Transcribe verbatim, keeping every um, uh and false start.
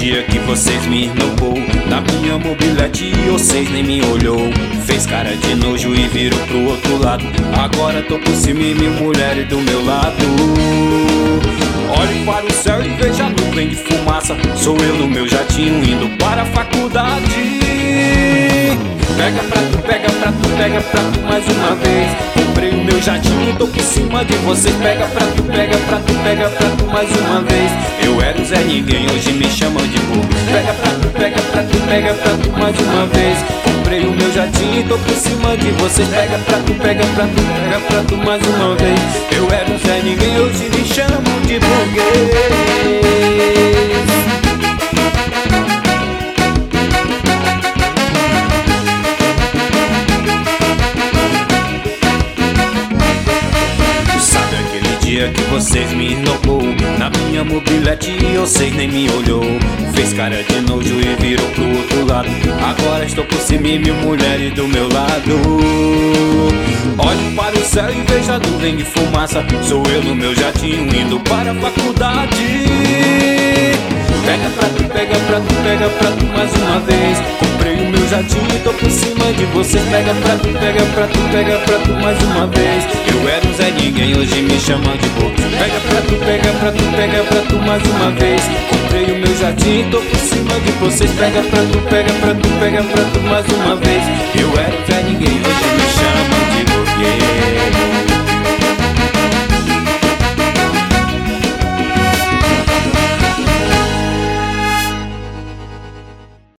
dia que vocês me esnobou na minha mobilete e vocês nem me olhou. Fez cara de nojo e virou pro outro lado. Agora tô por cima e minha mulher do meu lado. Olho para o céu e vejo a nuvem de fumaça. Sou eu no meu jatinho indo para a faculdade. Pega prato, pega prato, pega prato mais uma vez. Comprei o meu jatinho, tô por cima de vocês. Pega prato, pega prato, pega prato mais uma vez. Eu era o Zé Ninguém, hoje me chamam de burro. Pega prato, pega prato, pega prato mais uma vez. Comprei o meu jatinho, tô por cima de vocês. Pega prato, pega prato, pega prato mais uma vez. Eu era o Zé Ninguém, hoje me chamam de burguês. Que vocês me esnobou na minha mobilete e vocês nem me olhou. Fez cara de nojo e virou pro outro lado. Agora estou por cima e minha mulher do meu lado. Olho para o céu e vejo a nuvem de fumaça. Sou eu no meu jatinho indo para a faculdade. Pega prato, pega prato, pega prato mais uma vez. Comprei o meu jatinho e tô por cima de vocês. Pega prato, pega prato, pega prato mais uma vez. Eu era um Zé Ninguém, hoje me chamam de burro. Pega prato, pega prato, pega prato mais uma vez. Comprei o meu jatinho e tô por cima de vocês. Pega prato, pega prato, pega prato mais uma vez. Eu era um Zé Ninguém, hoje me chamam de burguês.